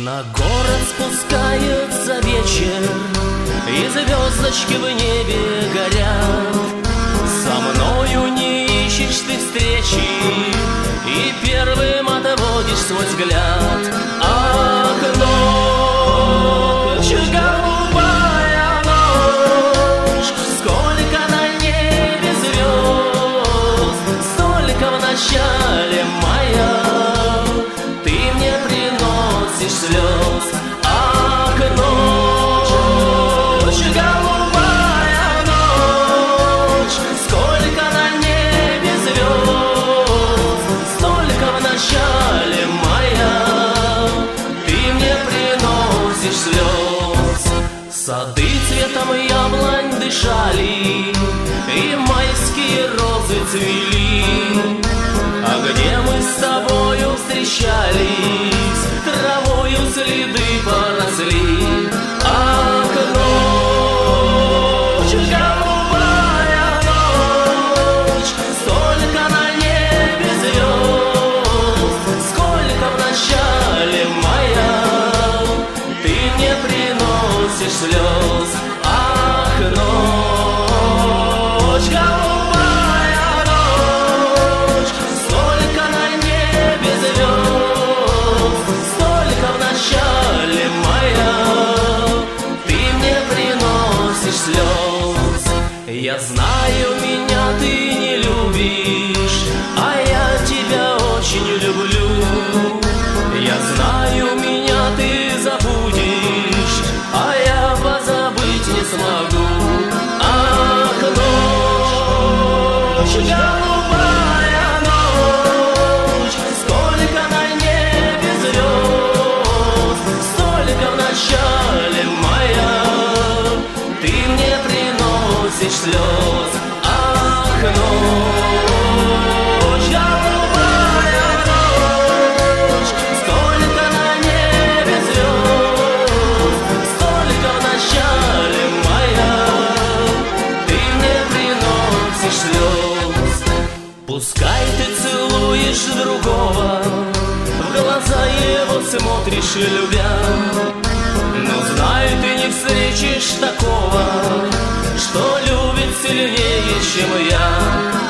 На город спускается вечер, и звездочки в небе горят. Со мною не ищешь ты встречи, и первым отводишь свой взгляд. Ах, ночь, голубая ночь, сколько на небе звезд, столько в начале мая ты мне приносишь слез. Ах, ночь, голубая ночь, сколько на небе звезд, столько в начале мая ты мне приносишь слез. Сады цветом яблонь дышали, и майские розы цвели. А где мы с тобою встречались, травою следы поросли. Ах, ночь, голубая ночь, столько на небе звезд, сколько в начале мая ты мне приносишь слез. Ах, ночь, голубая ночь, столько на небе звезд, столько в начале мая ты мне приносишь слез. Я знаю, меня ты не любишь, а я тебя очень люблю. Я знаю, меня ты забудешь, а я позабыть не смогу. Ах, ночь, голубая ночь, сколько на небе звезд, столько в начале мая ты мне приносишь слез. Ах, ночь, голубая ночь, сколько на небе звезд, столько в начале мая ты мне приносишь слез. Пускай ты целуешь другого, в глаза его смотришь любя, но знай, ты не встретишь такого, что любит сильнее, чем я.